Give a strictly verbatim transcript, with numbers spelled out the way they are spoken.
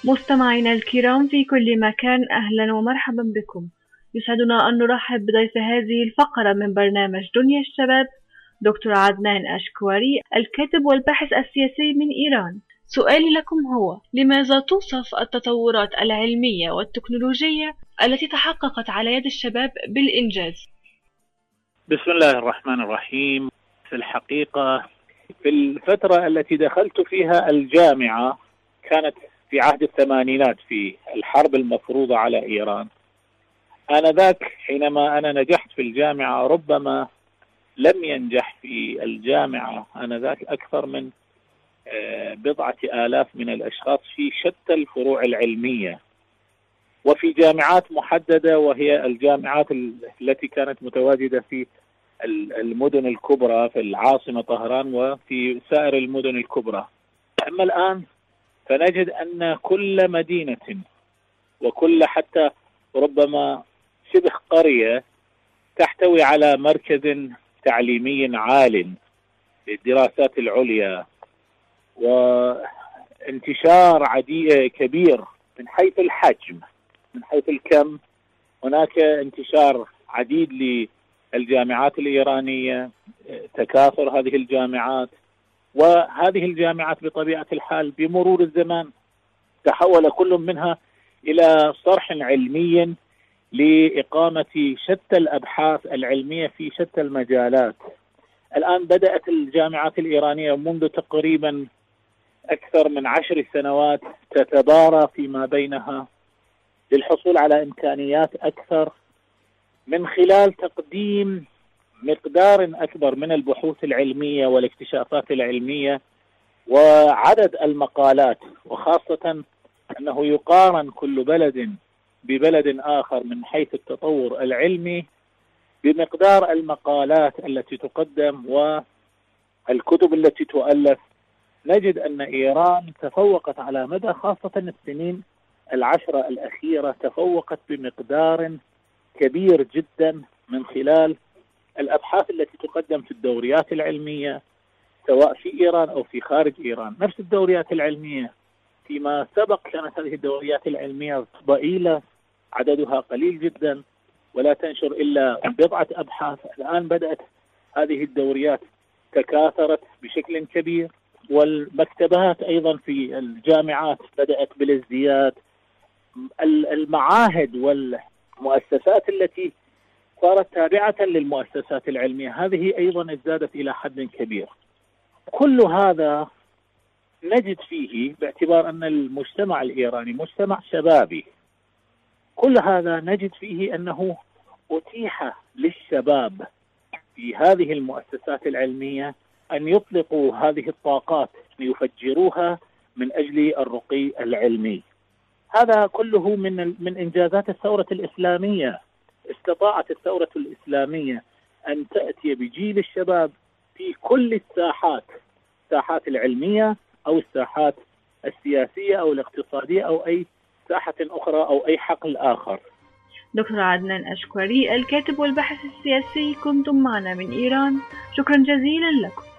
مستمعينا الكرام في كل مكان، أهلا ومرحبا بكم. يسعدنا أن نرحب بضيف هذه الفقرة من برنامج دنيا الشباب دكتور عدنان أشكواري، الكاتب والباحث السياسي من إيران. سؤالي لكم هو: لماذا توصف التطورات العلمية والتكنولوجية التي تحققت على يد الشباب بالإنجاز؟ بسم الله الرحمن الرحيم. في الحقيقة في الفترة التي دخلت فيها الجامعة كانت في عهد الثمانينات، في الحرب المفروضة على إيران. آنذاك حينما أنا نجحت في الجامعة ربما لم ينجح في الجامعة آنذاك أكثر من بضعة آلاف من الأشخاص في شتى الفروع العلمية، وفي جامعات محددة، وهي الجامعات التي كانت متواجدة في المدن الكبرى، في العاصمة طهران وفي سائر المدن الكبرى. أما الآن فنجد أن كل مدينة وكل حتى ربما شبه قرية تحتوي على مركز تعليمي عال للدراسات العليا، وانتشار عديد كبير من حيث الحجم، من حيث الكم. هناك انتشار عديد للجامعات الإيرانية، تكاثر هذه الجامعات، وهذه الجامعات بطبيعة الحال بمرور الزمان تحول كل منها إلى صرح علمي لإقامة شتى الأبحاث العلمية في شتى المجالات. الآن بدأت الجامعات الإيرانية منذ تقريبا أكثر من عشر سنوات تتبارى فيما بينها للحصول على إمكانيات أكثر من خلال تقديم مقدار أكبر من البحوث العلمية والاكتشافات العلمية وعدد المقالات، وخاصة أنه يقارن كل بلد ببلد آخر من حيث التطور العلمي بمقدار المقالات التي تقدم والكتب التي تؤلف. نجد أن إيران تفوقت على مدى خاصة السنين العشرة الأخيرة، تفوقت بمقدار كبير جدا من خلال الأبحاث التي تقدم في الدوريات العلمية سواء في إيران أو في خارج إيران. نفس الدوريات العلمية فيما سبق كانت هذه الدوريات العلمية ضئيلة، عددها قليل جدا ولا تنشر إلا بضعة أبحاث. الآن بدأت هذه الدوريات تكاثرت بشكل كبير، والمكتبات أيضا في الجامعات بدأت بالازدياد. المعاهد والمؤسسات التي صارت تابعة للمؤسسات العلمية هذه أيضا ازدادت إلى حد كبير. كل هذا نجد فيه، باعتبار أن المجتمع الإيراني مجتمع شبابي، كل هذا نجد فيه أنه أتيح للشباب في هذه المؤسسات العلمية أن يطلقوا هذه الطاقات ليفجروها من أجل الرقي العلمي. هذا كله من من إنجازات الثورة الإسلامية. استطاعت الثورة الإسلامية أن تأتي بجيل الشباب في كل الساحات، الساحات العلمية أو الساحات السياسية أو الاقتصادية أو أي ساحة أخرى أو أي حقل آخر. دكتور عدنان أشكواري، الكاتب والباحث السياسي، كنتم معنا من إيران. شكرا جزيلا لكم.